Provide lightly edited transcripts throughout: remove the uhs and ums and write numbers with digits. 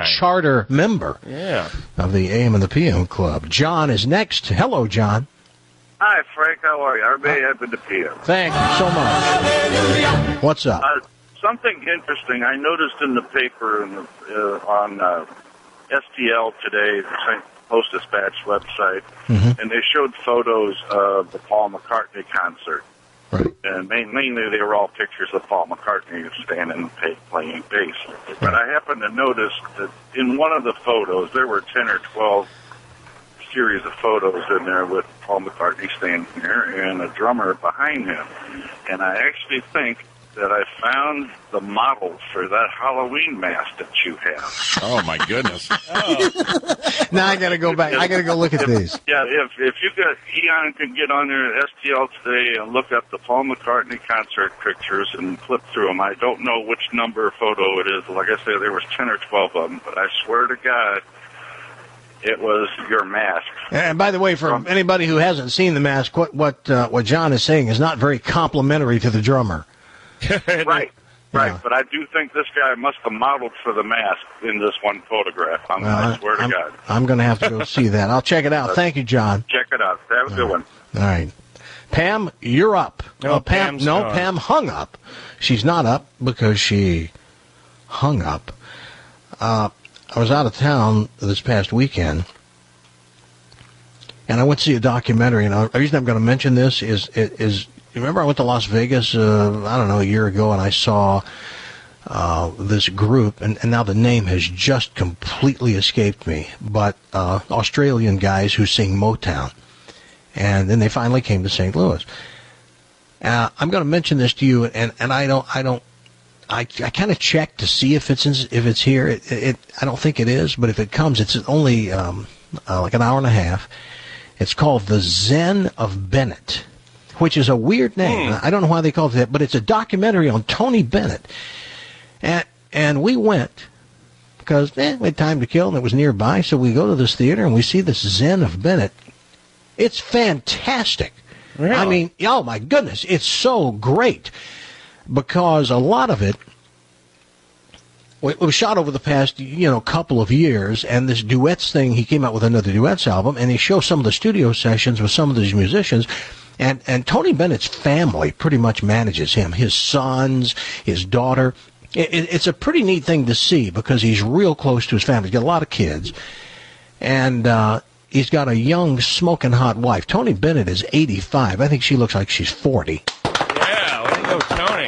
charter member of the AM and the PM Club. John is next. Hello, John. Hi, Frank. How are you? Everybody happy to PM. Thank you so much. What's up? Something interesting I noticed in the paper on STL today, the St. Post-Dispatch website, and they showed photos of the Paul McCartney concert. Right. And mainly they were all pictures of Paul McCartney standing playing bass. But I happened to notice that in one of the photos, there were 10 or 12 series of photos in there with Paul McCartney standing there and a drummer behind him. And I actually think that I found the model for that Halloween mask that you have. Oh, my goodness. Now I got to go back. I got to go look at these. Yeah, if you got, Eon can get on there at STL today and look up the Paul McCartney concert pictures and flip through them. I don't know which number photo it is. Like I said, there was 10 or 12 of them, but I swear to God, it was your mask. And by the way, for anybody who hasn't seen the mask, what John is saying is not very complimentary to the drummer. Right. Yeah. But I do think this guy must have modeled for the mask in this one photograph. I swear to God. I'm going to have to go see that. I'll check it out. Thank you, John. Check it out. Have a good one. All right. Pam, you're up. Pam hung up. She's not up because she hung up. I was out of town this past weekend, and I went to see a documentary. And the reason I'm going to mention this is remember I went to Las Vegas, a year ago, and I saw this group, and now the name has just completely escaped me, but Australian guys who sing Motown. And then they finally came to St. Louis. I'm going to mention this to you, and I kind of checked to see if it's here. I don't think it is, but if it comes, it's only like an hour and a half. It's called The Zen of Bennett, which is a weird name. I don't know why they call it that, but it's a documentary on Tony Bennett. And we went because we had time to kill, and it was nearby, so we go to this theater, and we see this Zen of Bennett. It's fantastic. Really? I mean, oh, my goodness, it's so great because a lot of it was shot over the past, couple of years, and this duets thing, he came out with another duets album, and he shows some of the studio sessions with some of these musicians. And Tony Bennett's family pretty much manages him, his sons, his daughter. It's a pretty neat thing to see because he's real close to his family. He's got a lot of kids. And he's got a young, smoking hot wife. Tony Bennett is 85. I think she looks like she's 40. Yeah, way to go, Tony.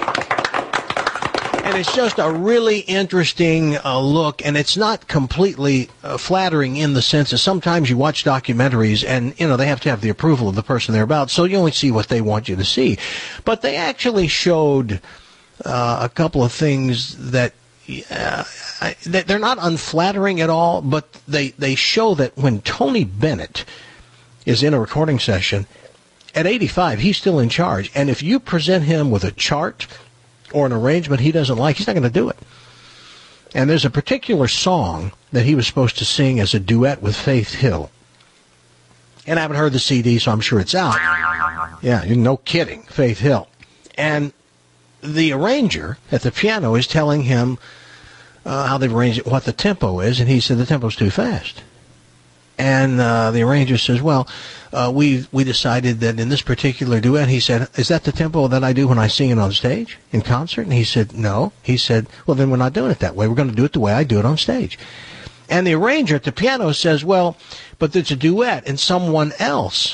And it's just a really interesting look, and it's not completely flattering in the sense that sometimes you watch documentaries and, they have to have the approval of the person they're about, so you only see what they want you to see. But they actually showed a couple of things that they're not unflattering at all, but they show that when Tony Bennett is in a recording session, at 85, he's still in charge. And if you present him with a chart or an arrangement he doesn't like, he's not going to do it. And there's a particular song that he was supposed to sing as a duet with Faith Hill. And I haven't heard the CD, so I'm sure it's out. Yeah, no kidding, Faith Hill. And the arranger at the piano is telling him how they've arranged it, what the tempo is, and he said the tempo's too fast. And the arranger says, well, we decided that in this particular duet, he said, is that the tempo that I do when I sing it on stage in concert? And he said, no. He said, well, then we're not doing it that way. We're going to do it the way I do it on stage. And the arranger at the piano says, well, but it's a duet, and someone else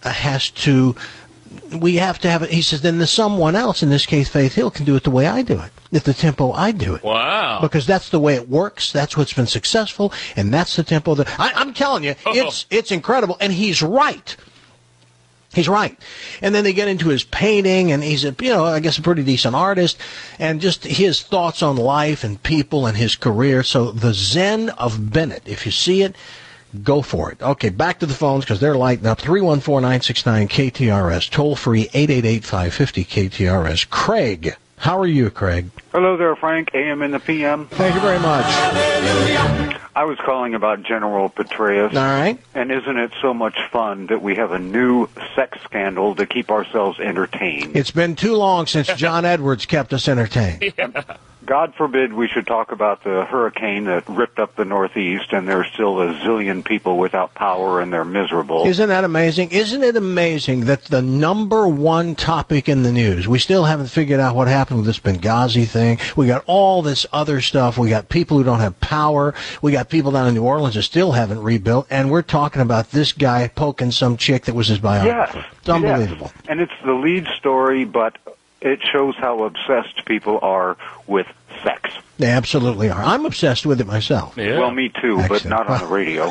we have to have it. He says, then the someone else, in this case Faith Hill, can do it the way I do it, at the tempo I do it. Wow. Because that's the way it works, that's what's been successful, and that's the tempo that... I'm telling you, it's incredible, and he's right. He's right. And then they get into his painting, and he's I guess a pretty decent artist, and just his thoughts on life and people and his career. So The Zen of Bennett, if you see it, go for it. Okay, back to the phones because they're lighting up. 314-969-KTRS. Toll free 888-550-KTRS. Craig, how are you, Craig? Hello there, Frank. AM and the PM. Thank you very much. I was calling about General Petraeus. All right. And isn't it so much fun that we have a new sex scandal to keep ourselves entertained? It's been too long since John Edwards kept us entertained. God forbid we should talk about the hurricane that ripped up the Northeast, and there's still a zillion people without power, and they're miserable. Isn't that amazing? Isn't it amazing that the number one topic in the news, we still haven't figured out what happened with this Benghazi thing. We got all this other stuff. We got people who don't have power. We got people down in New Orleans that still haven't rebuilt, and we're talking about this guy poking some chick that was his biographer. Yes. It's unbelievable. Yes. And it's the lead story, but it shows how obsessed people are with sex. They absolutely are. I'm obsessed with it myself. Yeah. Well, me too, but Excellent. not on the radio.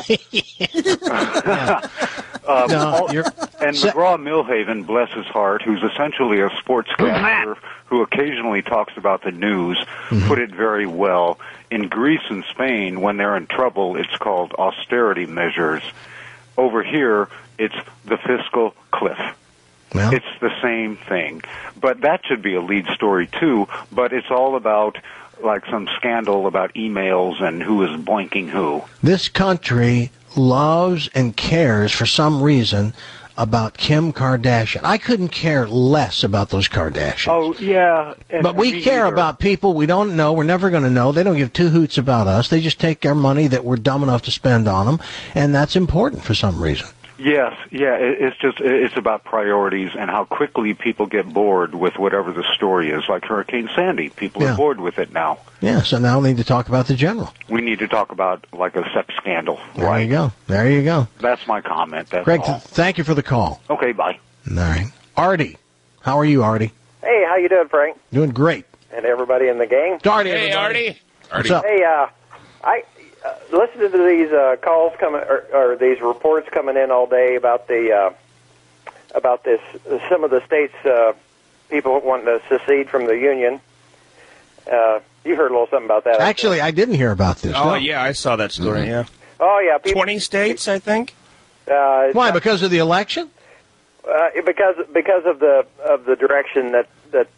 No, And McGraw-Milhaven, bless his heart, who's essentially a sportscaster who occasionally talks about the news, put it very well. In Greece and Spain, when they're in trouble, it's called austerity measures. Over here, it's the fiscal cliff. Well, It's the same thing. But that should be a lead story, too. But it's all about, like, some scandal about emails and who is boinking who. this country loves and cares for some reason about Kim Kardashian. I couldn't care less about those Kardashians. Oh, yeah. But we care about people we don't know. We're never going to know. They don't give two hoots about us. They just take our money that we're dumb enough to spend on them, and that's important for some reason. Yes, yeah, it's about priorities and how quickly people get bored with whatever the story is. Like Hurricane Sandy, people Yeah. are bored with it now. Yeah, so now we need to talk about the general. We need to talk about, like, a sex scandal. There you go. There you go. That's my comment. That's Greg, all. thank you for the call. Okay, bye. All right. Artie. How are you, Artie? Hey, how you doing, Frank? Doing great. And everybody in the gang? Artie, Hey, everybody. Artie. What's up? Hey, I listening to these calls coming or these reports coming in all day about the about this. Some of the states people wanting to secede from the union. You heard a little something about that. Actually, I didn't hear about this. Oh, no. yeah, I saw that story, yeah. Oh yeah, people, 20 states, I think? Why? Because of the election? Because of the direction that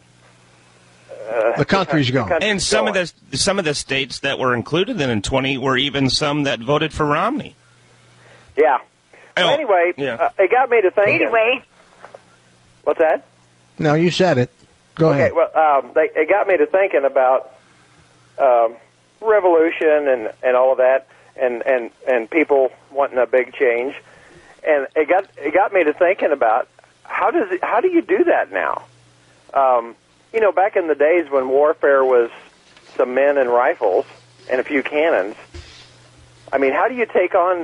The country's going. And some of the states that were included in 20 were even some that voted for Romney. Yeah. Well, Oh, anyway, yeah. it got me to thinking. What's that? No, you said it. Go ahead. Okay, well, it got me to thinking about revolution and all of that, and people wanting a big change, and it got me to thinking about how do you do that now? You know, back in the days when warfare was some men and rifles and a few cannons. I mean, how do you take on?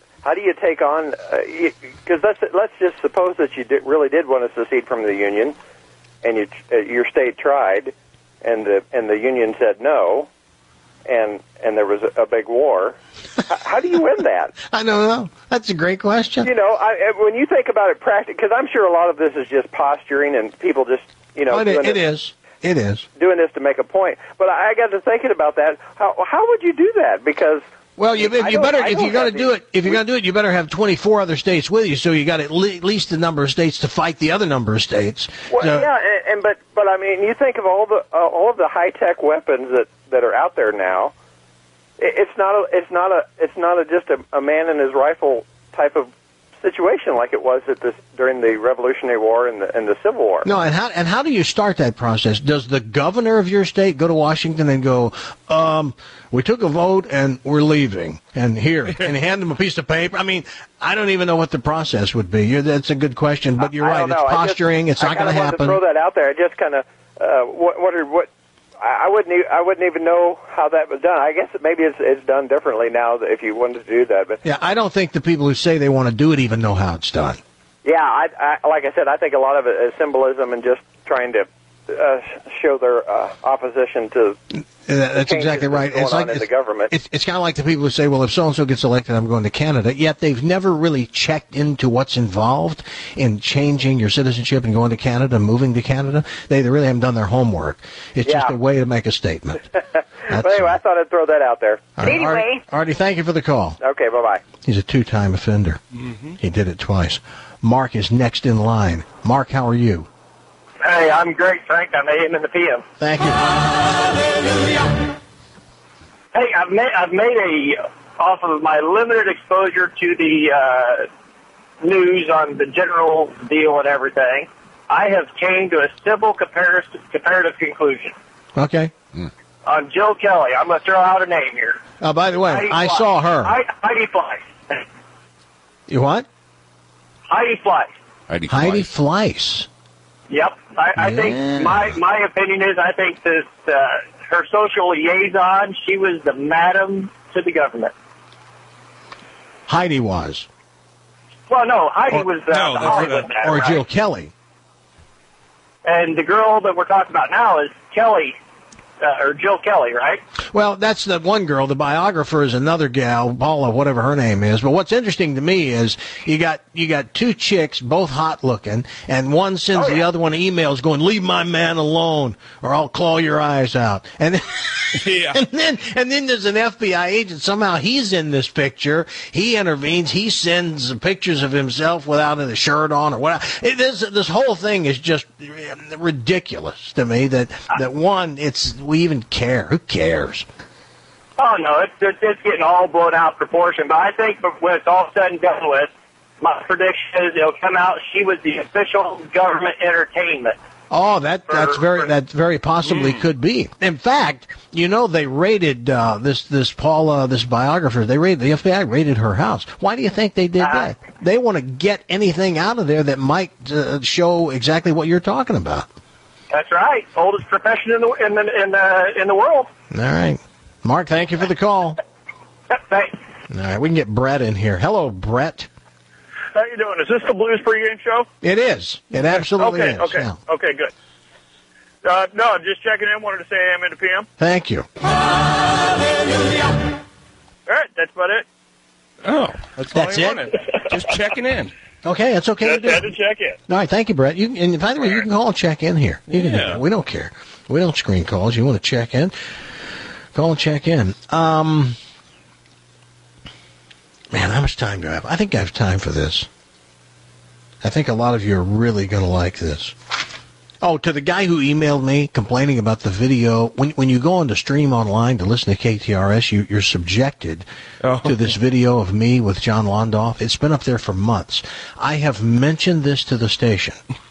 Because let's just suppose that you really did want to secede from the union, and your state tried, and the union said no, and there was a big war. How do you win that? I don't know. That's a great question. You know, when you think about it practically, because I'm sure a lot of this is just posturing and people just, you know, It is. doing this to make a point. But I got to thinking about that. How would you do that? Because Well, if you're going to do it, you better have 24 other states with you. So you got at least the number of states to fight the other number of states. Well, So- yeah, but I mean, you think of all of the high tech weapons that are out there now. It's not just a man and his rifle type of situation like it was during the Revolutionary War and the Civil War. No, and how do you start that process? Does the governor of your state go to Washington and go, we took a vote and we're leaving, and here, and hand them a piece of paper? I mean, I don't even know what the process would be. That's a good question, but you're I right. don't It's know. posturing. It's not going to I happen. to throw that out there. I just kind of what I wouldn't even know how that was done. I guess maybe it's done differently now if you wanted to do that. But Yeah, I don't think the people who say they want to do it even know how it's done. yeah, I like I said, I think a lot of it is symbolism and just trying to show their opposition to. That's changes exactly right. that's going on in the government. It's kind of like the people who say, well, if so-and-so gets elected, I'm going to Canada. Yet they've never really checked into what's involved in changing your citizenship and going to Canada, moving to Canada. They really haven't done their homework. It's just Yeah. a way to make a statement. But anyway, I thought I'd throw that out there. All right, Artie, thank you for the call. Okay, bye-bye. He's a two-time offender. He did it twice. Mark is next in line. Mark, how are you? Hey, I'm great, Frank. I'm AM in the PM. Thank you. Hey, I've made off of my limited exposure to the news on the general deal and everything. I have came to a simple comparative conclusion. Okay. on Jill Kelly. I'm going to throw out a name here. By the way, I saw her. Heidi Fleiss. You what? Heidi Fleiss. Heidi Fleiss. Yep. I think my opinion is I think that her social liaison, she was the madam to the government. Heidi was. Well, no, Heidi was the Hollywood madam. Or right? Jill Kelly. And the girl that we're talking about now is Kelly, or Jill Kelly, right? Well, that's the one girl. The biographer is another gal, Paula, whatever her name is. But what's interesting to me is you got two chicks, both hot looking, and one sends the other one emails going, "Leave my man alone, or I'll claw your eyes out." And and then there's an FBI agent. Somehow he's in this picture. He intervenes. He sends pictures of himself without a shirt on or whatever. This whole thing is just ridiculous to me. That one, we even care. Who cares? Oh, no, it's getting all blown out of proportion. But I think when it's all said and done with, my prediction is it'll come out she was the official government entertainment. Oh, that very possibly could be. In fact, they raided this Paula, this biographer. The FBI raided her house. Why do you think they did that? They want to get anything out of there that might show exactly what you're talking about. That's right. Oldest profession in the world. All right, Mark. Thank you for the call. Thanks. All right, we can get Brett in here. Hello, Brett. How you doing? Is this the Blues pregame show? It is. It absolutely is. Okay. Yeah. Okay. Good. No, just checking in. Wanted to say AM into PM. Thank you. Hallelujah. All right, that's about it. Oh, that's it. Just checking in. Okay, that's okay. Just had to check in. All right, thank you, Brett. And by the way, you can call and check in here. You can do that. We don't care. We don't screen calls. You want to check in? Call and check in. Man, how much time do I have? I think I have time for this. I think a lot of you are really going to like this. Oh, to the guy who emailed me complaining about the video, when you go on to stream online to listen to KTRS, you're subjected to this video of me with John Londoff. It's been up there for months. I have mentioned this to the station.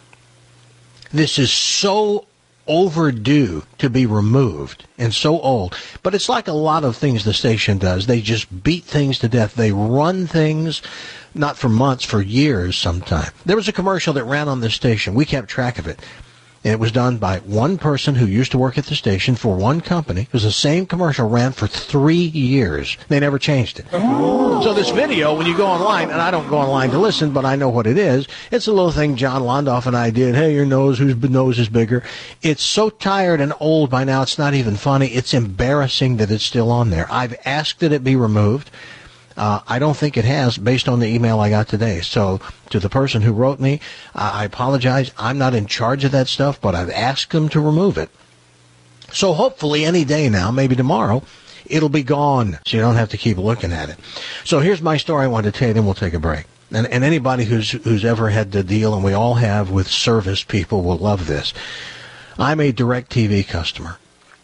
This is so overdue to be removed and so old. But it's like a lot of things the station does. They just beat things to death. They run things, not for months, for years sometimes. There was a commercial that ran on this station. We kept track of it. And it was done by one person who used to work at the station for one company. It was the same commercial, ran for 3 years. They never changed it. Oh. So this video, when you go online, and I don't go online to listen, but I know what it is, it's a little thing John Londoff and I did. Hey, your nose, whose nose is bigger? It's so tired and old by now, it's not even funny. It's embarrassing that it's still on there. I've asked that it be removed. I don't think it has, based on the email I got today. So to the person who wrote me, I apologize. I'm not in charge of that stuff, but I've asked them to remove it. So hopefully any day now, maybe tomorrow, it'll be gone, so you don't have to keep looking at it. So here's my story I wanted to tell you, then we'll take a break. And anybody who's ever had to deal, and we all have, with service people will love this. I'm a DirecTV customer.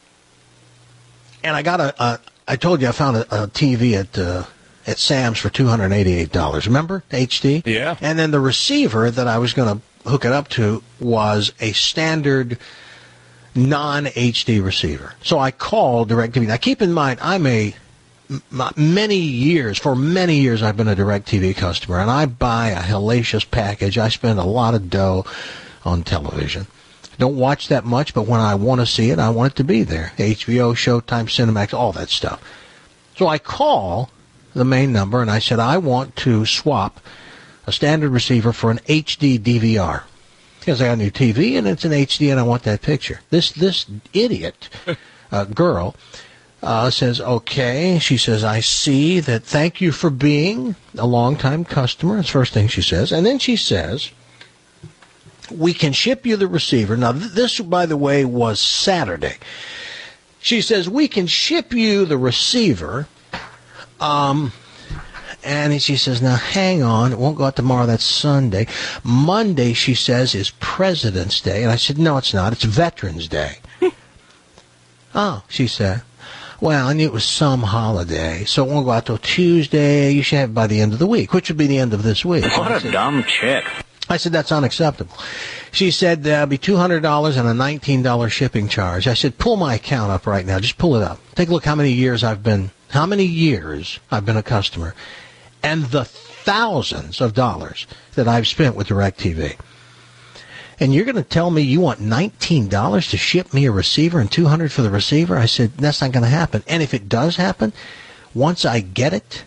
And I got I told you I found a TV at Sam's for $288. Remember? HD? Yeah. And then the receiver that I was going to hook it up to was a standard non-HD receiver. So I called DirecTV. Now keep in mind, for many years I've been a DirecTV customer, and I buy a hellacious package. I spend a lot of dough on television. Don't watch that much, but when I want to see it, I want it to be there. HBO, Showtime, Cinemax, all that stuff. So I call the main number, and I said, I want to swap a standard receiver for an HD DVR. Because I got a new TV, and it's an HD, and I want that picture. This idiot girl says, okay. She says, I see that. Thank you for being a long-time customer. That's the first thing she says. And then she says, we can ship you the receiver. Now, this, by the way, was Saturday. She says, we can ship you the receiver. And she says, now hang on, it won't go out tomorrow, that's Sunday. Monday, she says, is President's Day. And I said, no, it's not, it's Veterans Day. Oh, she said, well, I knew it was some holiday, so it won't go out till Tuesday. You should have it by the end of the week, which would be the end of this week. What a dumb chick. I said, that's unacceptable. She said, there'll be $200 and a $19 shipping charge. I said, pull my account up right now. Just pull it up. Take a look how many years I've been a customer, and the thousands of dollars that I've spent with DirecTV. And you're going to tell me you want $19 to ship me a receiver and $200 for the receiver? I said, that's not going to happen. And if it does happen, once I get it,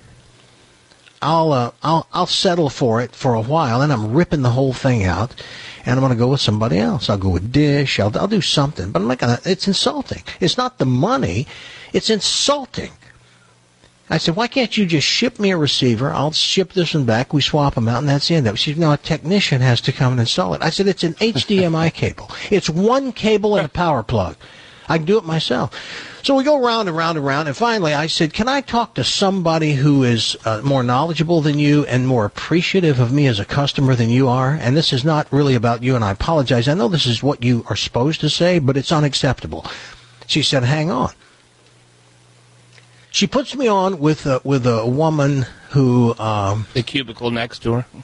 I'll settle for it for a while, and I'm ripping the whole thing out, and I'm going to go with somebody else. I'll go with Dish. I'll do something, but I'm not going to. It's insulting. It's not the money. It's insulting. I said, why can't you just ship me a receiver? I'll ship this one back. We swap them out, and that's the end of it. She said, no, a technician has to come and install it. I said, it's an HDMI cable. It's one cable and a power plug. I can do it myself. So we go round and round and round, and finally I said, can I talk to somebody who is more knowledgeable than you and more appreciative of me as a customer than you are? And this is not really about you, and I apologize. I know this is what you are supposed to say, but it's unacceptable. She said, hang on. She puts me on with a woman who... the cubicle next to her?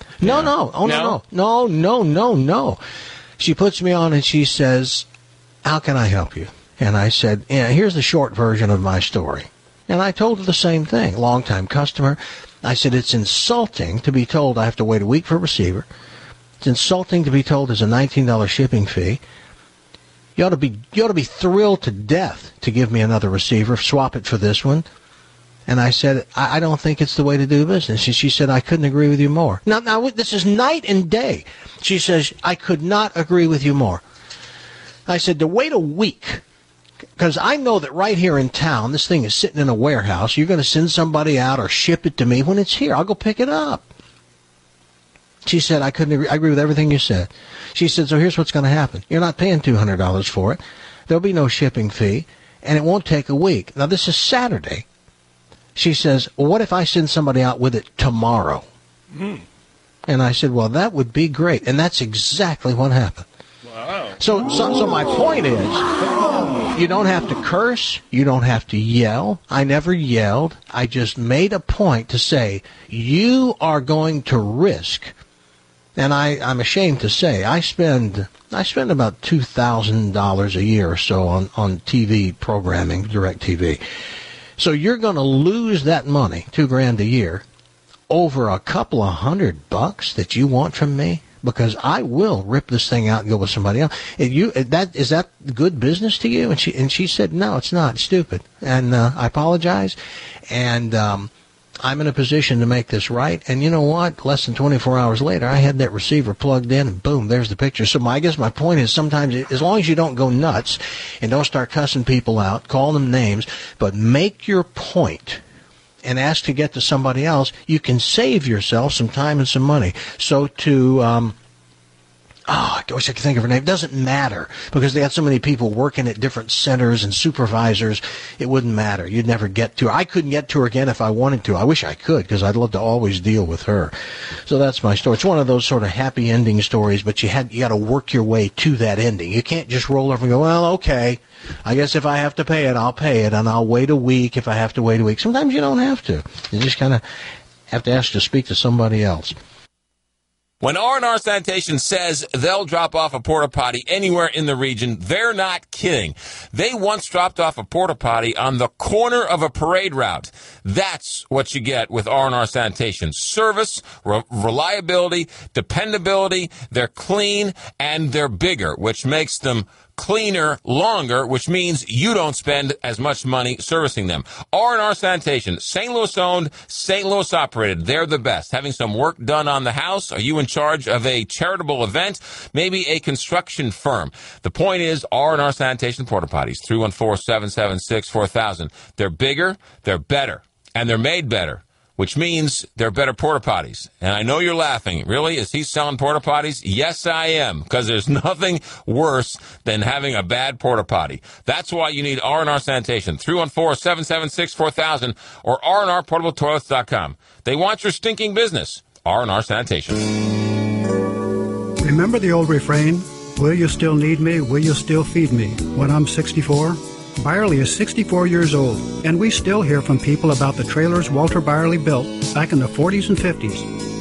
No. She puts me on and she says, how can I help you? And I said, yeah, here's the short version of my story. And I told her the same thing. Long-time customer. I said, it's insulting to be told I have to wait a week for a receiver. It's insulting to be told there's a $19 shipping fee. You ought to be thrilled to death to give me another receiver, swap it for this one. And I said, I don't think it's the way to do business. And she said, I couldn't agree with you more. Now, this is night and day. She says, I could not agree with you more. I said, to wait a week, because I know that right here in town, this thing is sitting in a warehouse. You're going to send somebody out or ship it to me when it's here. I'll go pick it up. She said, I couldn't agree. I agree with everything you said. She said, so here's what's going to happen. You're not paying $200 for it. There'll be no shipping fee, and it won't take a week. Now, this is Saturday. She says, well, what if I send somebody out with it tomorrow? And I said, well, that would be great. And that's exactly what happened. Wow. So my point is, you don't have to curse. You don't have to yell. I never yelled. I just made a point to say, you are going to risk, and I'm ashamed to say, I spend about $2,000 a year or so on TV programming, DirecTV. So you're going to lose that money, $2,000 a year, over a couple of $100 that you want from me, because I will rip this thing out and go with somebody else. Is that good business to you? And she said, no, it's not. It's stupid. And I apologize. And I'm in a position to make this right. And you know what? Less than 24 hours later, I had that receiver plugged in, and boom, there's the picture. So I guess my point is, sometimes, as long as you don't go nuts and don't start cussing people out, call them names, but make your point and ask to get to somebody else, you can save yourself some time and some money. So I wish I could think of her name. It doesn't matter, because they had so many people working at different centers and supervisors. It wouldn't matter. You'd never get to her. I couldn't get to her again if I wanted to. I wish I could, because I'd love to always deal with her. So that's my story. It's one of those sort of happy ending stories, but you got to work your way to that ending. You can't just roll over and go, well, okay, I guess if I have to pay it, I'll pay it, and I'll wait a week if I have to wait a week. Sometimes you don't have to. You just kind of have to ask to speak to somebody else. When R&R Sanitation says they'll drop off a porta potty anywhere in the region, they're not kidding. They once dropped off a porta potty on the corner of a parade route. That's what you get with R&R Sanitation. Service, reliability, dependability. They're clean and they're bigger, which makes them cleaner longer, which means you don't spend as much money servicing them. R&R Sanitation, St. Louis owned, St. Louis operated. They're the best. Having some work done on the house? Are you in charge of a charitable event? Maybe a construction firm? The point is, R&R Sanitation porta potties, 314-776-4000. They're bigger, they're better, and they're made better, which means they're better porta potties. And I know you're laughing. Really? Is he selling porta potties? Yes, I am, because there's nothing worse than having a bad porta potty. That's why you need R&R Sanitation, 314-776-4000 or rnrportabletoilets.com. They want your stinking business. R&R Sanitation. Remember the old refrain, will you still need me, will you still feed me, when I'm 64? Byerly is 64 years old, and we still hear from people about the trailers Walter Byerly built back in the 40s and 50s.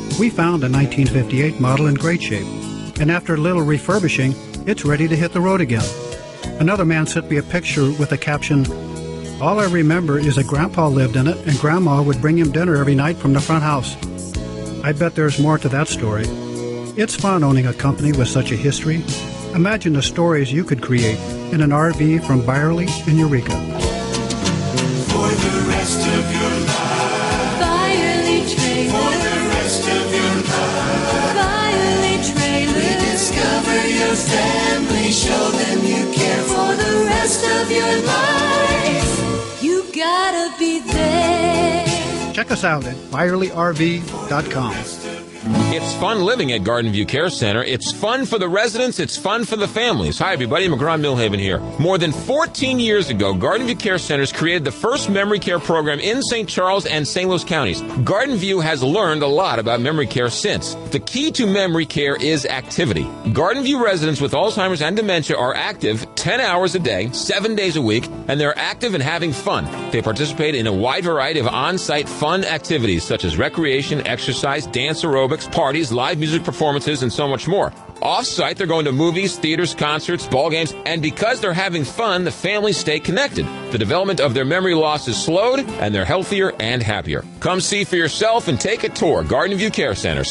We found a 1958 model in great shape, and after a little refurbishing, it's ready to hit the road again. Another man sent me a picture with the caption, "All I remember is that Grandpa lived in it and Grandma would bring him dinner every night from the front house." I bet there's more to that story. It's fun owning a company with such a history. Imagine the stories you could create in an RV from Byerly in Eureka. For the rest of your life, Byerly Trailer. For the rest of your life, Byerly Trailer. Rediscover your family, show them you care. For the rest of your life, you gotta be there. Check us out at ByerlyRV.com. It's fun living at Garden View Care Center. It's fun for the residents. It's fun for the families. Hi, everybody. McGraw Millhaven here. More than 14 years ago, Garden View Care Centers created the first memory care program in St. Charles and St. Louis counties. Garden View has learned a lot about memory care since. The key to memory care is activity. Garden View residents with Alzheimer's and dementia are active 10 hours a day, 7 days a week, and they're active and having fun. They participate in a wide variety of on-site fun activities such as recreation, exercise, dance, aerobics, parties, live music performances, and so much more. Off-site, they're going to movies, theaters, concerts, ball games, and because they're having fun, the families stay connected. The development of their memory loss is slowed, and they're healthier and happier. Come see for yourself and take a tour. Garden View Care Center,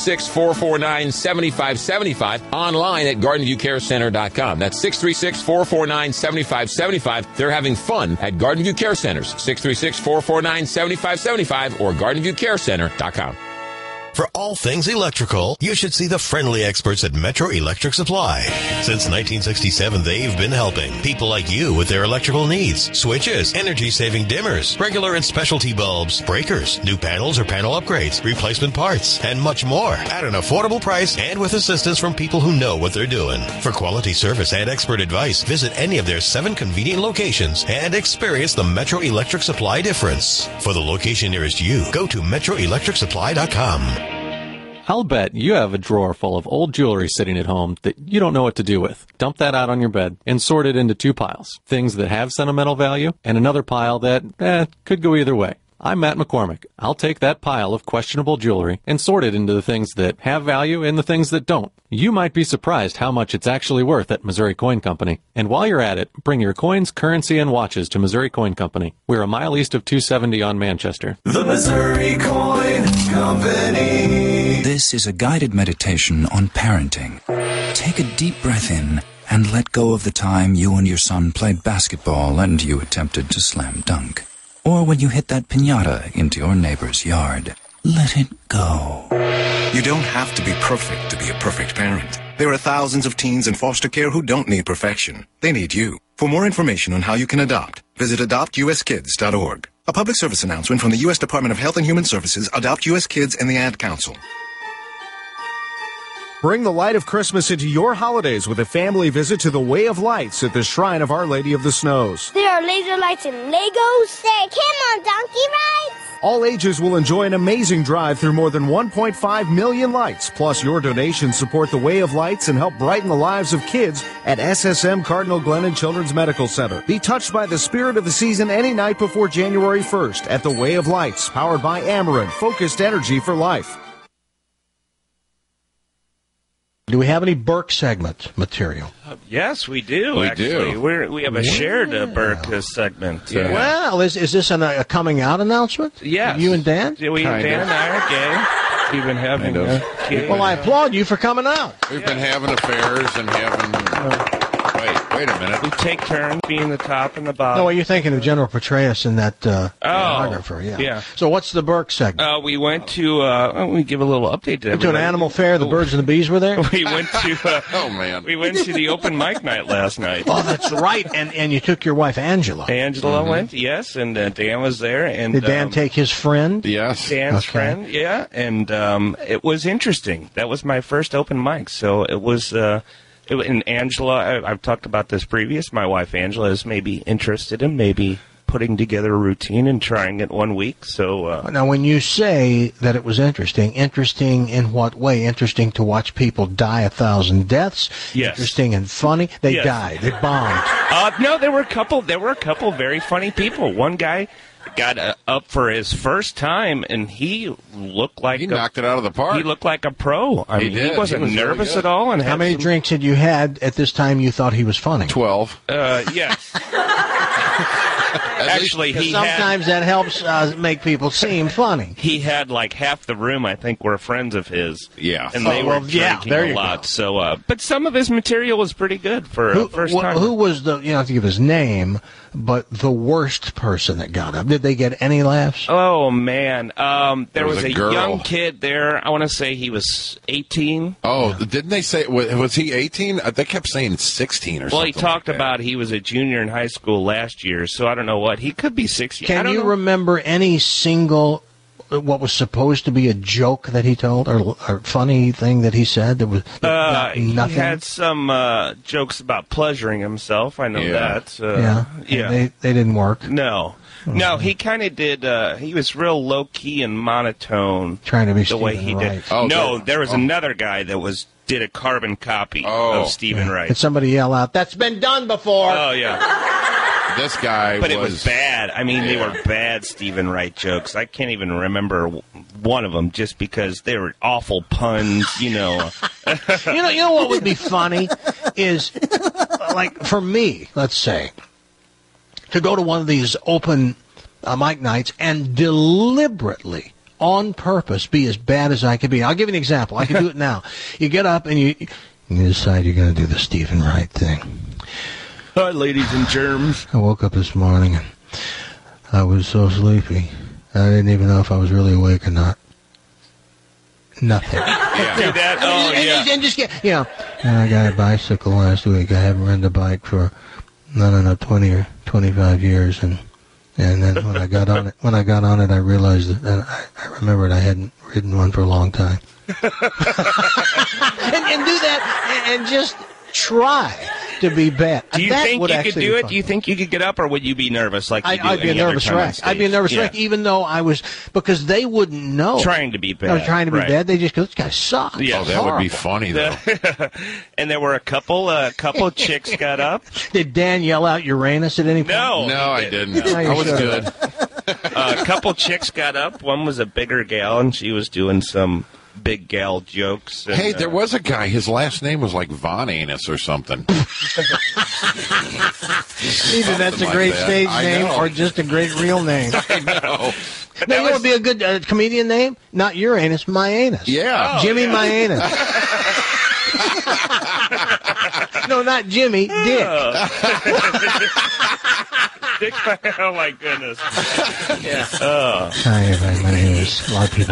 636-449-7575, online at gardenviewcarecenter.com. That's 636-449-7575. They're having fun at Garden View Care Centers, 636-449-7575, or gardenviewcarecenter.com. For all things electrical, you should see the friendly experts at Metro Electric Supply. Since 1967, they've been helping people like you with their electrical needs. Switches, energy-saving dimmers, regular and specialty bulbs, breakers, new panels or panel upgrades, replacement parts, and much more at an affordable price and with assistance from people who know what they're doing. For quality service and expert advice, visit any of their 7 convenient locations and experience the Metro Electric Supply difference. For the location nearest you, go to metroelectricsupply.com. I'll bet you have a drawer full of old jewelry sitting at home that you don't know what to do with. Dump that out on your bed and sort it into 2 piles. Things that have sentimental value and another pile that, could go either way. I'm Matt McCormick. I'll take that pile of questionable jewelry and sort it into the things that have value and the things that don't. You might be surprised how much it's actually worth at Missouri Coin Company. And while you're at it, bring your coins, currency, and watches to Missouri Coin Company. We're a mile east of 270 on Manchester. The Missouri Coin Company. This is a guided meditation on parenting. Take a deep breath in and let go of the time you and your son played basketball and you attempted to slam dunk. Or when you hit that piñata into your neighbor's yard. Let it go. You don't have to be perfect to be a perfect parent. There are thousands of teens in foster care who don't need perfection. They need you. For more information on how you can adopt, visit adoptuskids.org. A public service announcement from the U.S. Department of Health and Human Services, Adopt U.S. Kids, and the Ad Council. Bring the light of Christmas into your holidays with a family visit to the Way of Lights at the Shrine of Our Lady of the Snows. There are laser lights and Legos. There are Kim on donkey rides. All ages will enjoy an amazing drive through more than 1.5 million lights. Plus, your donations support the Way of Lights and help brighten the lives of kids at SSM Cardinal Glennon Children's Medical Center. Be touched by the spirit of the season any night before January 1st at the Way of Lights, powered by Ameren, focused energy for life. Do we have any Burke segment material? Yes, we do. We do. We have a shared Burke segment. Well, is this a coming out announcement? Yes. You and Dan? Yeah, Dan and I are gay. We've been having a kid. Well, I applaud you for coming out. We've been having affairs and having... Wait a minute. We take turns being the top and the bottom. No, well, you're thinking of General Petraeus in that biographer, yeah. So what's the Burke segment? We went to, we give a little update to everybody. To an animal fair, the birds and the bees were there? We went to, oh man. We went to the open mic night last night. Oh, that's right. And you took your wife, Angela. Angela went, yes, and Dan was there. And did Dan take his friend? Yes. Dan's friend, yeah. And it was interesting. That was my first open mic, so it was... and Angela, I've talked about this previous. My wife Angela is maybe interested in maybe putting together a routine and trying it one week. So now, when you say that it was interesting in what way? Interesting to watch people die 1,000 deaths. Yes. Interesting and funny. They yes. died. They bombed. No, there were a couple very funny people. One guy got up for his first time, and he looked like He knocked it out of the park. He looked like a pro. I mean, did. he wasn't He was really nervous good. at all. And How many drinks had you had at this time you thought he was funny? 12. Yes. Actually, he sometimes that helps make people seem funny. He had like half the room, I think, were friends of his. Yeah. And they were drinking there a you lot. So, but some of his material was pretty good for a first time. Who was the, you don't have to give his name, but the worst person that got up? Did they get any laughs? Oh, man. There was a girl. young kid there. I want to say he was 18. Oh, didn't they say, was he 18? They kept saying 16 or Well, something. he talked about he was a junior in high school last year, so I don't know what. He could be 16. I Can don't you know. remember any single, what was supposed to be a joke that he told, or funny thing that he said that was He nothing? had some jokes about pleasuring himself. I know that. yeah. Yeah. They didn't work. No. No, he kind of did. He was real low key and monotone. Trying to be the way Stephen he Wright. did. Oh, no, good. there was another guy that did a carbon copy of Stephen Wright. Did somebody yell out, "That's been done before"? Oh yeah. This guy But it was bad. I mean, they were bad Stephen Wright jokes. I can't even remember one of them just because they were awful puns, you know. you know what would be funny is, like, for me, let's say, to go to one of these open mic nights and deliberately, on purpose, be as bad as I could be. I'll give you an example. I can do it now. You get up and you decide you're going to do the Stephen Wright thing. Hi, ladies and germs. I woke up this morning and I was so sleepy. I didn't even know if I was really awake or not. Nothing. Do that? Oh, yeah. And just get, and I got a bicycle last week. I haven't ridden a bike for, I don't know, 20 or 25 years. And then when I got on it, I realized that I remembered I hadn't ridden one for a long time. and do that and just try to be bad. Do you That think would you could actually do be it? fun. Do you think you could get up, or would you be nervous like you do I'd be a any other nervous time on wreck. stage? I'd be a nervous Yeah. wreck, even though I was, because they wouldn't know. Trying to be bad. I was trying to be right. bad. They just go, this guy sucks. Yeah. Oh, that would be funny, though. And there were a couple chicks got up. Did Dan yell out Uranus at any point? No, I didn't. No, you I was should've. good. A couple chicks got up. One was a bigger gal, and she was doing some big gal jokes. And, Hey, there was a guy. His last name was like Von Anus or something. Either that's a like great that. stage I name know. or just a great real name. I know. Now, you know what would be a good comedian name? Not Uranus, my anus. Yeah. Jimmy, my anus. No, not Jimmy, Dick. Dick. Oh my goodness. Yeah. Hi, everybody. My name is. A lot of people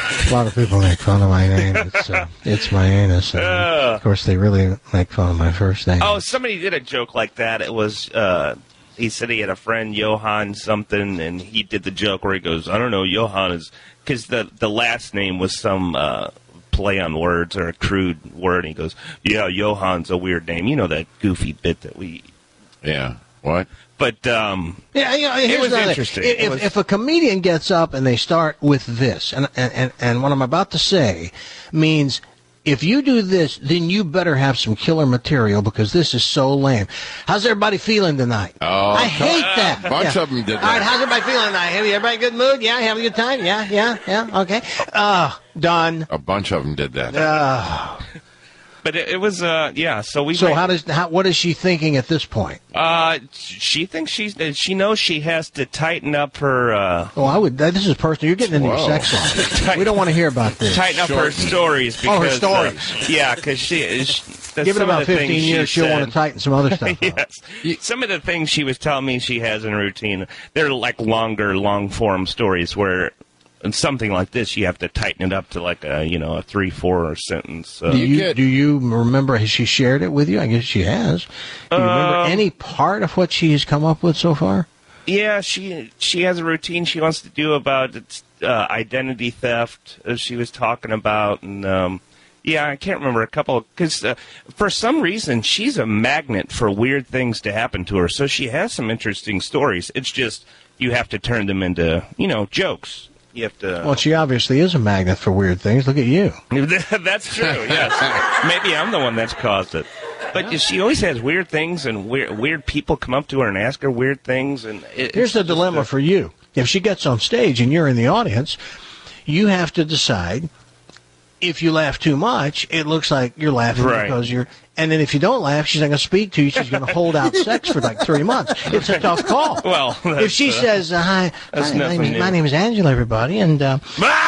make fun of my name. It's my anus. And of course, they really make fun of my first name. Oh, somebody did a joke like that. It was. He said he had a friend, Johann something, and he did the joke where he goes, I don't know, Johann is, because the last name was some play on words or a crude word, and he goes, yeah, Johann's a weird name. You know that goofy bit that we... Yeah. What? But, Yeah, it here's was another thing. interesting. If a comedian gets up and they start with this, and what I'm about to say means, if you do this, then you better have some killer material because this is so lame. How's everybody feeling tonight? Oh, I hate that. A bunch Yeah. of them did All right, that. how's everybody feeling tonight? Everybody in good mood? Yeah, having a good time? Yeah, okay. Done. A bunch of them did that. But it was, yeah, so we... So what is she thinking at this point? She thinks she knows she has to tighten up her... This is personal. You're getting into your Whoa. sex life. We don't want to hear about this. Tighten up her stories. Because, her stories. Yeah, because she... Give it about 15 years, she'll want to tighten some other stuff up. Yes. Some of the things she was telling me she has in her routine, they're like longer, long-form stories where... And something like this, you have to tighten it up to like a 3-4 sentence. Do you remember? Has she shared it with you? I guess she has. Do you remember any part of what she has come up with so far? Yeah, she has a routine she wants to do about identity theft, as she was talking about, and yeah, I can't remember a couple, because for some reason she's a magnet for weird things to happen to her. So she has some interesting stories. It's just you have to turn them into jokes. You have to. Well, she obviously is a magnet for weird things. Look at you. That's true. Yes, maybe I'm the one that's caused it. But she always has weird things, and weird people come up to her and ask her weird things. And Here's the dilemma for you. If she gets on stage and you're in the audience, you have to decide. If you laugh too much, it looks like you're laughing because you're. And then if you don't laugh, she's not going to speak to you. She's going to hold out sex for like 3 months. It's a tough call. Well, if she says, "Hi, my name is Angela, everybody," and yeah.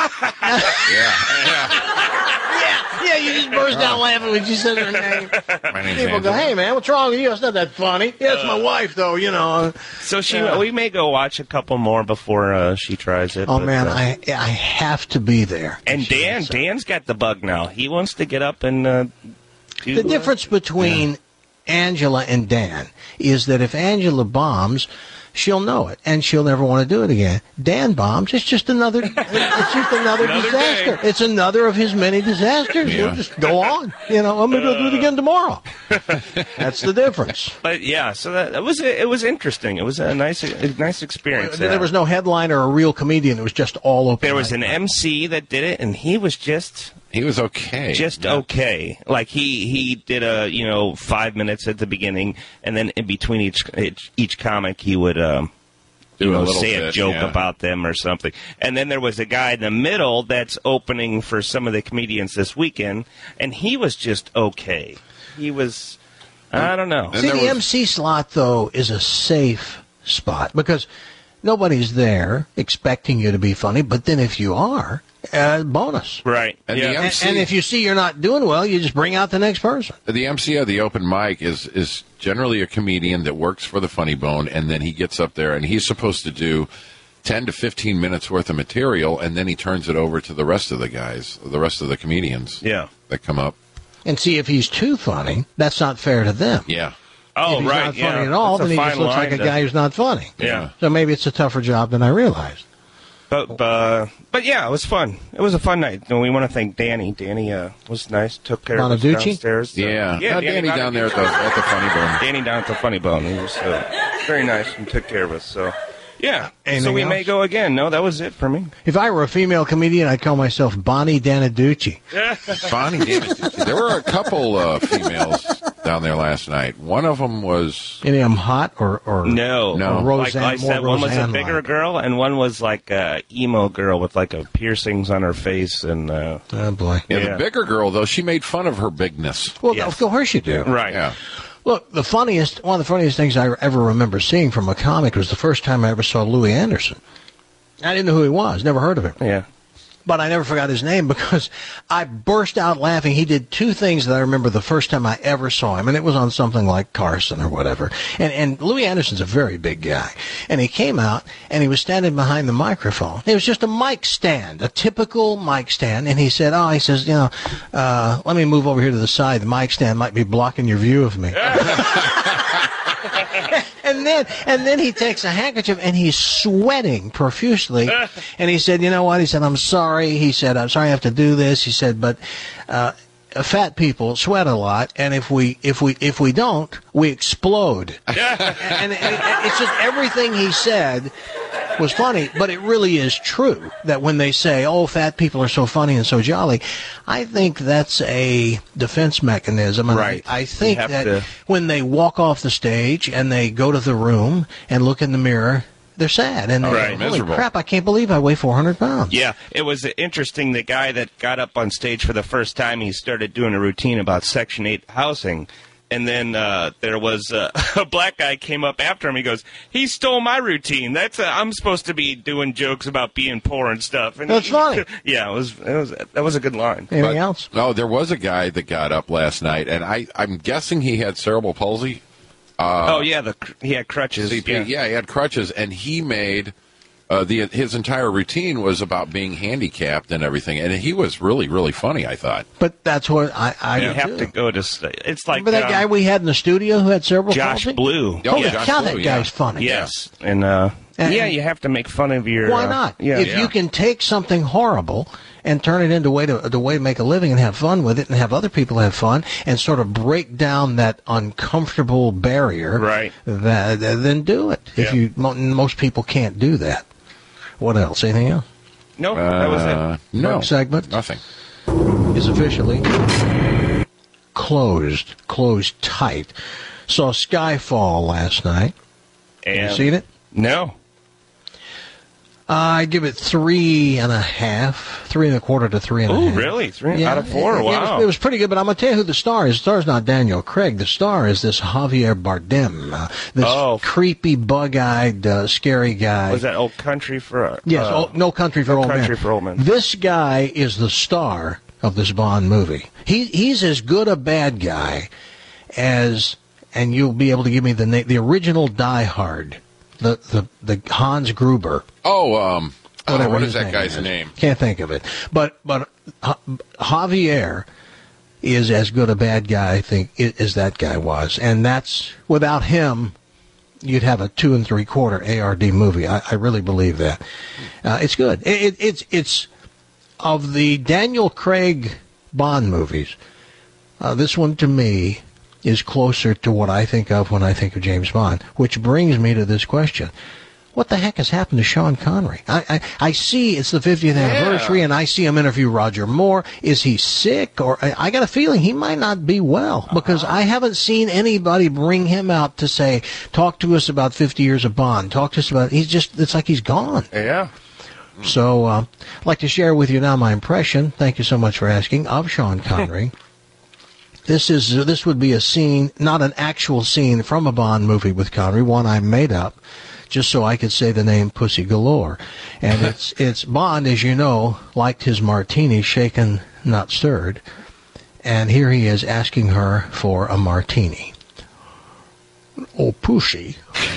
you just burst out laughing when she says her name. My name's People go, Angela. "Hey, man, what's wrong with you? It's not that funny." Yeah, it's my wife, though. You know. So we may go watch a couple more before she tries it. Oh but, man, I have to be there. And Dan's got the bug now. He wants to get up and. The difference between Angela and Dan is that if Angela bombs, she'll know it and she'll never want to do it again. Dan bombs, it's just another disaster. Day. It's another of his many disasters. He'll just go on. You know, I'm going to go do it again tomorrow. That's the difference. But yeah, so it was interesting. It was a nice experience. There was no headliner or a real comedian. It was just all open. There was an MC that did it, and he was okay. Just okay. Like he did 5 minutes at the beginning, and then in between each comic he would say a joke about them or something. And then there was a guy in the middle that's opening for some of the comedians this weekend, and he was just okay. He was, I don't know. See, the MC slot though is a safe spot because nobody's there expecting you to be funny, but then if you are, bonus. Right. And the MC, and if you see you're not doing well, you just bring out the next person. The MC of the open mic is generally a comedian that works for the Funny Bone, and then he gets up there and he's supposed to do 10 to 15 minutes worth of material, and then he turns it over to the rest of the guys, the rest of the comedians that come up. And see, if he's too funny, that's not fair to them. Yeah. Oh, if he's right. not funny at all, then he just looks like a guy who's not funny. Yeah. So maybe it's a tougher job than I realized. But yeah, it was fun. It was a fun night. And we want to thank Danny. Danny was nice. Took care of us downstairs. Yeah, Danny down there at the Funny Bone. Danny down at the Funny Bone. He was very nice and took care of us. So yeah. Anything so we else? may go again. No, that was it for me. If I were a female comedian, I'd call myself Bonnie Danaducci. Bonnie Danaducci. There were a couple females down there last night. One of them was... Any of them hot or No. Or Roseanne, like I said, one was a Roseanne bigger girl, and one was like a emo girl with like a piercings on her face. And oh, boy. Yeah, the bigger girl, though, she made fun of her bigness. Well, of course you do. Right. Yeah. Look, one of the funniest things I ever remember seeing from a comic was the first time I ever saw Louis Anderson. I didn't know who he was, never heard of him. Yeah. But I never forgot his name because I burst out laughing. He did two things that I remember the first time I ever saw him, and it was on something like Carson or whatever. And Louis Anderson's a very big guy. And he came out, and he was standing behind the microphone. It was just a mic stand, a typical mic stand. And he said, let me move over here to the side. The mic stand might be blocking your view of me. And then he takes a handkerchief and he's sweating profusely. And he said, "You know what?" He said, "I'm sorry." He said, "I'm sorry I have to do this." He said, "But fat people sweat a lot, and if we don't, we explode." and it's just everything he said was funny, but it really is true that when they say, "Oh, fat people are so funny and so jolly," I think that's a defense mechanism. And right. I think that when they walk off the stage and they go to the room and look in the mirror, they're sad and right. holy Miserable. crap! I can't believe I weigh 400 pounds. Yeah, it was interesting. The guy that got up on stage for the first time, he started doing a routine about Section 8 housing. And then there was a black guy came up after him. He goes, "He stole my routine. I'm supposed to be doing jokes about being poor and stuff." And that's funny. Yeah, that was a good line. Anything else? No, there was a guy that got up last night, and I'm guessing he had cerebral palsy. He had crutches. CP, yeah, he had crutches, and he made his entire routine was about being handicapped and everything, and he was really, really funny, I thought. But that's what I you have to go to. It's like remember that guy we had in the studio who had cerebral Josh palsy? Blue. Oh, yeah. Josh Blue, that guy's funny. Yes, and you have to make fun of your. Why not? If you can take something horrible and turn it into a way to make a living and have fun with it and have other people have fun and sort of break down that uncomfortable barrier, right? Then do it. Yeah. If most people can't do that. What else? Anything else? No, that was it. No Drug segment. Nothing. Is officially closed tight. Saw Skyfall last night. And Have you seen it? No. I give it 3.5, 3.25 to 3.5. Oh, really? 3 out of 4? Wow. It was pretty good, but I'm going to tell you who the star is. The star is not Daniel Craig. The star is this Javier Bardem, this creepy, bug-eyed, scary guy. Was that Old Country for... Yes, No Country for Old Men. Country for Old Men. This guy is the star of this Bond movie. He's as good a bad guy as, and you'll be able to give me the name, the original Die Hard. The Hans Gruber. What is that guy's name? Can't think of it. But Javier is as good a bad guy, I think, as that guy was. And that's, without him, you'd have a 2 3/4 ARD movie. I really believe that. It's good. It's of the Daniel Craig Bond movies, this one to me is closer to what I think of when I think of James Bond, which brings me to this question. What the heck has happened to Sean Connery? I see it's the 50th anniversary, and I see him interview Roger Moore. Is he sick? Or I got a feeling he might not be well, because I haven't seen anybody bring him out to say, talk to us about 50 years of Bond. Talk to us about, it's like he's gone. Yeah. So I'd like to share with you now my impression, thank you so much for asking, of Sean Connery. This would be a scene, not an actual scene from a Bond movie with Connery, one I made up, just so I could say the name Pussy Galore. And it's Bond, as you know, liked his martini shaken, not stirred. And here he is asking her for a martini. Oh, Pussy,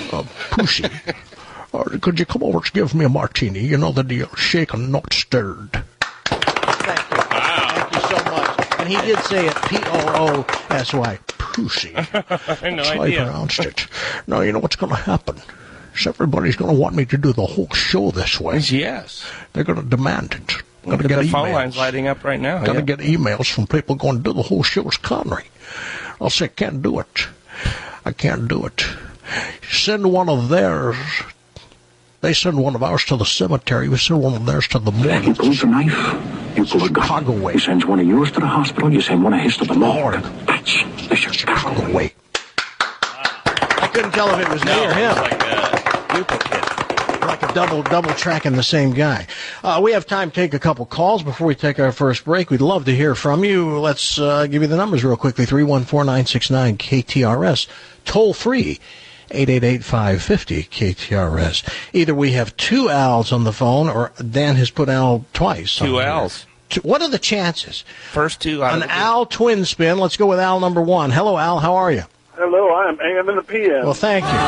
could you come over and give me a martini? You know the deal, shaken, not stirred. Thank you so much. And he did say it, P-O-O-S-Y, Pussy. I had no That's how idea. I pronounced it. Now, you know what's going to happen? Is everybody's going to want me to do the whole show this way. Yes. They're going to demand it. Going to Look get at the emails. phone lines lighting up right now. Going to Yeah. get emails from people going to do the whole show as Connery. I'll say, can't do it. I can't do it. Send one of theirs. They send one of ours to the cemetery. We send one of theirs to the morgue. You pulls a knife, you pull a gun. Chicago way. You send one of yours to the hospital, you send one of his to the morgue. That's the Chicago way. I couldn't tell if it was me or him. Like a duplicate. Like a double tracking the same guy. We have time to take a couple calls before we take our first break. We'd love to hear from you. Let's give you the numbers real quickly. 314-969-KTRS. Toll free. 888-550-KTRS. Either we have two Al's on the phone, or Dan has put Al twice. Two Al's. What are the chances? First two out An of the Al twin spin. Let's go with Al number one. Hello, Al. How are you? Hello, I'm AM and the PM. Well, thank you.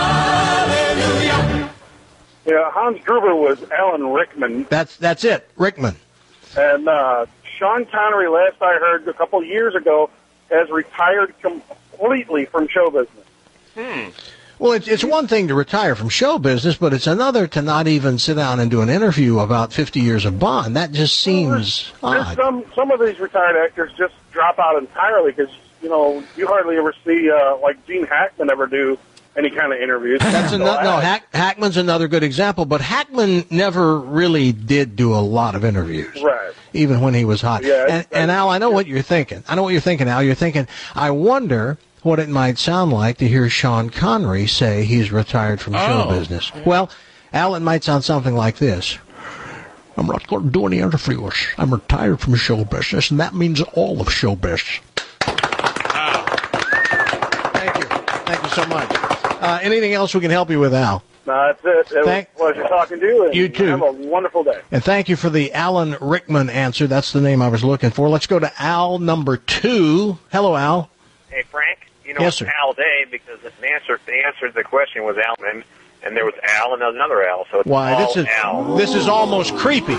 Yeah, Hans Gruber was Alan Rickman. That's it, Rickman. And Sean Connery, last I heard a couple of years ago, has retired completely from show business. Well, it's one thing to retire from show business, but it's another to not even sit down and do an interview about 50 years of Bond. That just seems odd. Some of these retired actors just drop out entirely because, you know, you hardly ever see, like, Gene Hackman ever do any kind of interviews. That's Hackman's another good example, but Hackman never really did do a lot of interviews. Right. Even when he was hot. Yeah, and Al, I know what you're thinking. Al. You're thinking, I wonder what it might sound like to hear Sean Connery say he's retired from show business. Well, Al, it might sound something like this. I'm not going to do any interviews. I'm retired from show business, and that means all of show business. Thank you. Thank you so much. Anything else we can help you with, Al? No, that's it. It was a pleasure talking to you. And You too. Have a wonderful day. And thank you for the Alan Rickman answer. That's the name I was looking for. Let's go to Al number 2. Hello, Al. Hey, Frank. You know, Yes, it's sir. Al Day because the answer to the question was Alman, and there was Al and another Al, so it's Why, all Al. this is almost creepy.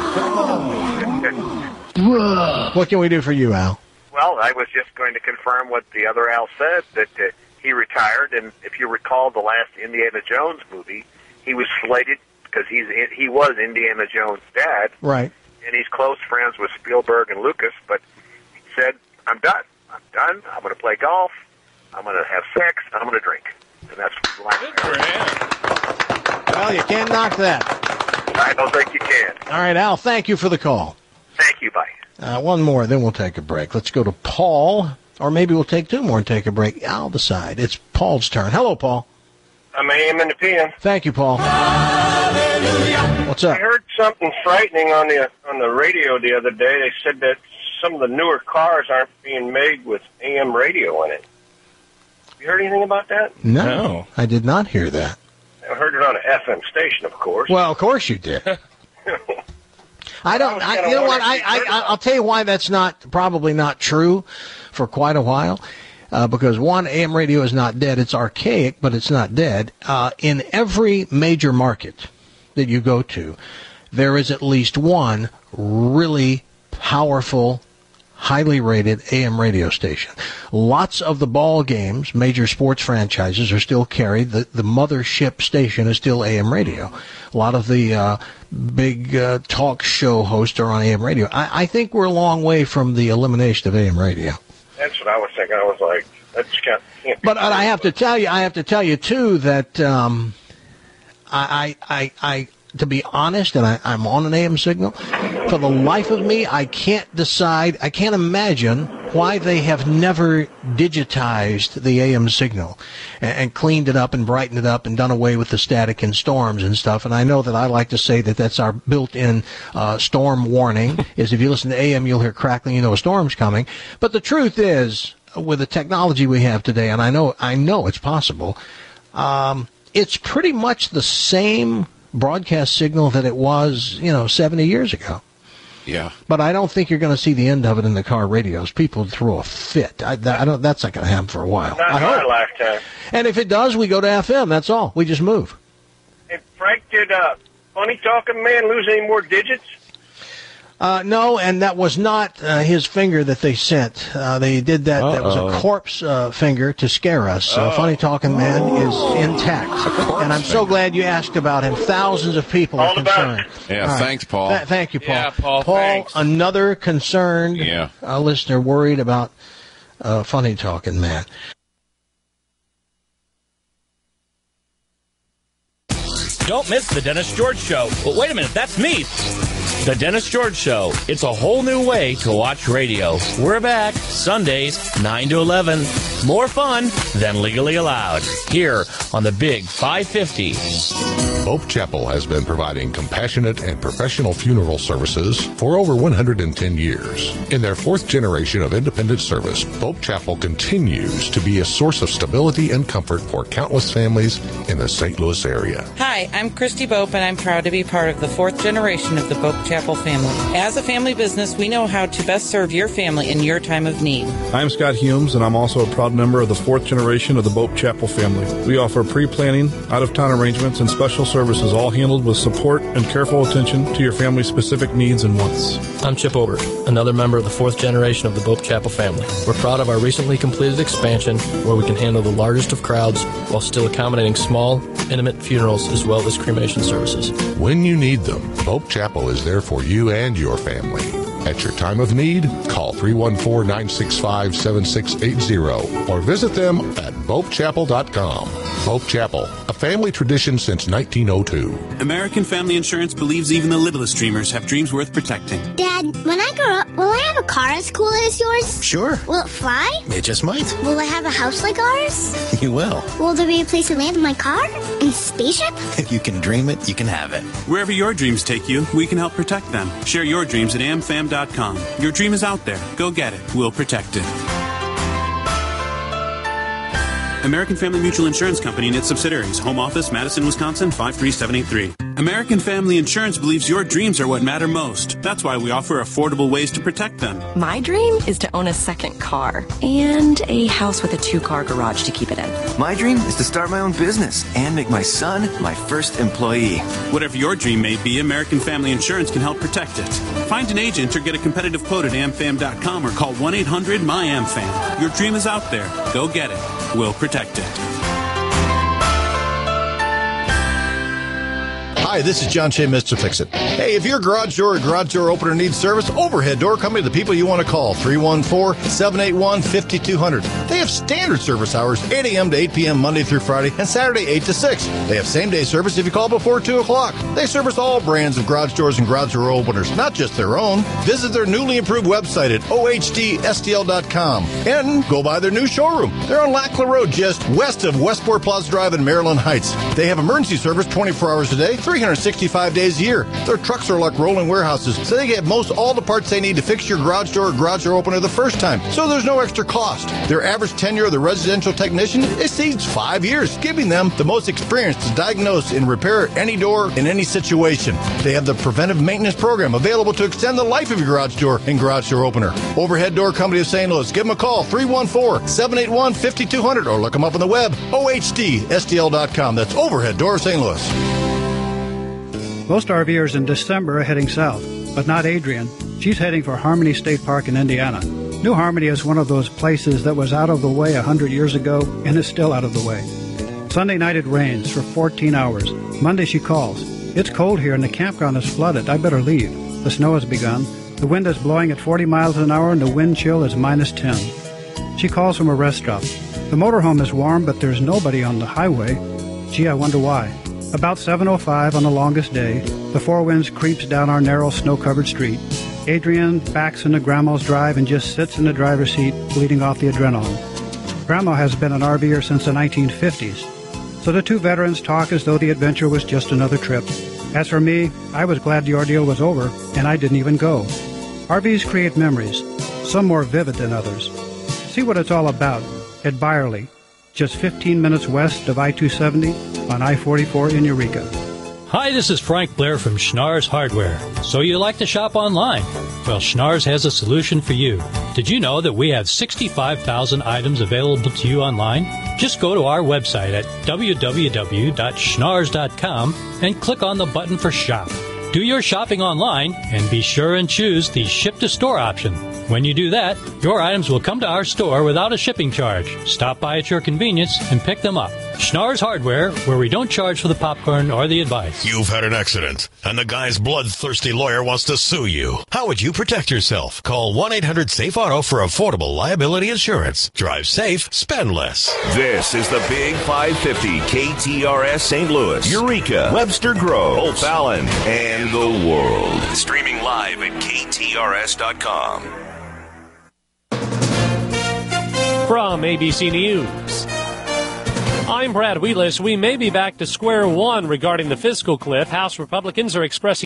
What can we do for you, Al? Well, I was just going to confirm what the other Al said, that he retired, and if you recall the last Indiana Jones movie, he was slated, because he was Indiana Jones' dad, Right. and he's close friends with Spielberg and Lucas, but he said, I'm done. I'm going to play golf. I'm going to have sex. I'm going to drink. And that's good for him. Well, you can't knock that. I don't think you can. All right, Al, thank you for the call. Thank you. Bye. One more, then we'll take a break. Let's go to Paul, or maybe we'll take two more and take a break. I'll decide. It's Paul's turn. Hello, Paul. I'm AM and the PM. Thank you, Paul. Well, What's up? I heard something frightening on the radio the other day. They said that some of the newer cars aren't being made with AM radio in it. You heard anything about that? No, I did not hear that. I heard it on an FM station, of course. Well, of course you did. I don't. You know what? I'll tell you why that's probably not true for quite a while. Because one, AM radio is not dead. It's archaic, but it's not dead. In every major market that you go to, there is at least one really powerful, highly rated AM radio station. Lots of the ball games, major sports franchises are still carried. The mothership station is still AM radio. A lot of the big talk show hosts are on AM radio. I think we're a long way from the elimination of AM radio. That's what I was thinking. I was like, that just can't be. But I have to tell you too that I to be honest, and I'm on an AM signal, for the life of me, I can't imagine why they have never digitized the AM signal and cleaned it up and brightened it up and done away with the static and storms and stuff. And I know that I like to say that that's our built-in storm warning, is if you listen to AM, you'll hear crackling, you know a storm's coming. But the truth is, with the technology we have today, and I know it's possible, it's pretty much the same broadcast signal that it was, 70 years ago. Yeah. But I don't think you're going to see the end of it in the car radios. People throw a fit. That's not going to happen for a while. Not in my lifetime. And if it does, we go to FM. That's all. We just move. Hey, Frank, did Funny Talking Man lose any more digits? No, and that was not his finger that they sent. They did that. That was a corpse finger to scare us. Funny Talking Man is intact. And I'm so glad you asked about him. Thousands of people are concerned. Yeah, right. Thanks, Paul. Thank you, Paul. Yeah, Paul, thanks. Another concerned listener worried about Funny Talking Man. Don't miss the Dennis George Show. Well, wait a minute, that's me. The Dennis George Show. It's a whole new way to watch radio. We're back Sundays, 9 to 11. More fun than legally allowed. Here on the Big 550. Bope Chapel has been providing compassionate and professional funeral services for over 110 years. In their fourth generation of independent service, Bope Chapel continues to be a source of stability and comfort for countless families in the St. Louis area. Hi, I'm Christy Bope, and I'm proud to be part of the fourth generation of the Bope Chapel family. As a family business, we know how to best serve your family in your time of need. I'm Scott Humes, and I'm also a proud member of the fourth generation of the Bope Chapel family. We offer pre-planning, out-of-town arrangements, and special services, all handled with support and careful attention to your family's specific needs and wants. I'm Chip Obert, another member of the fourth generation of the Bope Chapel family. We're proud of our recently completed expansion, where we can handle the largest of crowds while still accommodating small, intimate funerals as well as cremation services. When you need them, Bope Chapel is there for you and your family. At your time of need, call 314-965-7680 or visit them at bopechapel.com. Bope Chapel, a family tradition since 1902. American Family Insurance believes even the littlest dreamers have dreams worth protecting. Dad, when I grow up, will I have a car as cool as yours? Sure. Will it fly? It just might. Will I have a house like ours? You will. Will there be a place to land in my car? In a spaceship? If you can dream it, you can have it. Wherever your dreams take you, we can help protect them. Share your dreams at amfam.com. Your dream is out there. Go get it. We'll protect it. American Family Mutual Insurance Company and its subsidiaries. Home office, Madison, Wisconsin, 53783. American Family Insurance believes your dreams are what matter most. That's why we offer affordable ways to protect them. My dream is to own a second car and a house with a 2-car garage to keep it in. My dream is to start my own business and make my son my first employee. Whatever your dream may be, American Family Insurance can help protect it. Find an agent or get a competitive quote at amfam.com or call 1-800-MY-AMFAM. Your dream is out there. Go get it. We'll protect it. Hi, this is John Shea, Mr. Fix-It. Hey, if your garage door or garage door opener needs service, Overhead Door Company, the people you want to call, 314-781-5200. They have standard service hours, 8 a.m. to 8 p.m. Monday through Friday, and Saturday, 8 to 6. They have same-day service if you call before 2 o'clock. They service all brands of garage doors and garage door openers, not just their own. Visit their newly improved website at ohdstl.com and go by their new showroom. They're on Lackland Road, just west of Westport Plaza Drive in Maryland Heights. They have emergency service 24 hours a day, 300 365 days a year. Their trucks are like rolling warehouses, so they get most all the parts they need to fix your garage door or garage door opener the first time, so there's no extra cost. Their average tenure of the residential technician exceeds 5 years, giving them the most experience to diagnose and repair any door in any situation. They have the preventive maintenance program available to extend the life of your garage door and garage door opener. Overhead Door Company of St. Louis. Give them a call, 314-781-5200, or look them up on the web, OHDSTL.com. That's Overhead Door of St. Louis. Most RVers in December are heading south, but not Adrian. She's heading for Harmony State Park in Indiana. New Harmony is one of those places that was out of the way 100 years ago and is still out of the way. Sunday night it rains for 14 hours. Monday she calls. It's cold here and the campground is flooded. I better leave. The snow has begun. The wind is blowing at 40 miles an hour and the wind chill is minus 10. She calls from a rest stop. The motorhome is warm, but there's nobody on the highway. Gee, I wonder why. About 7:05 on the longest day, the Four Winds creeps down our narrow snow-covered street. Adrian backs into Grandma's drive and just sits in the driver's seat, bleeding off the adrenaline. Grandma has been an RVer since the 1950s, so the two veterans talk as though the adventure was just another trip. As for me, I was glad the ordeal was over, and I didn't even go. RVs create memories, some more vivid than others. See what it's all about at Byerly, just 15 minutes west of I-270 on I-44 in Eureka. Hi, this is Frank Blair from Schnarr's Hardware. So you like to shop online? Well, Schnarr's has a solution for you. Did you know that we have 65,000 items available to you online? Just go to our website at www.schnarrs.com and click on the button for Shop. Do your shopping online and be sure and choose the Ship-to-Store option. When you do that, your items will come to our store without a shipping charge. Stop by at your convenience and pick them up. Schnarr's Hardware, where we don't charge for the popcorn or the advice. You've had an accident, and the guy's bloodthirsty lawyer wants to sue you. How would you protect yourself? Call 1-800-SAFE-AUTO for affordable liability insurance. Drive safe, spend less. This is the Big 550 KTRS St. Louis, Eureka, Webster Grove, O'Fallon, and the world. Streaming live at KTRS.com. From ABC News, I'm Brad Wheelis. We may be back to square one regarding the fiscal cliff. House Republicans are expressing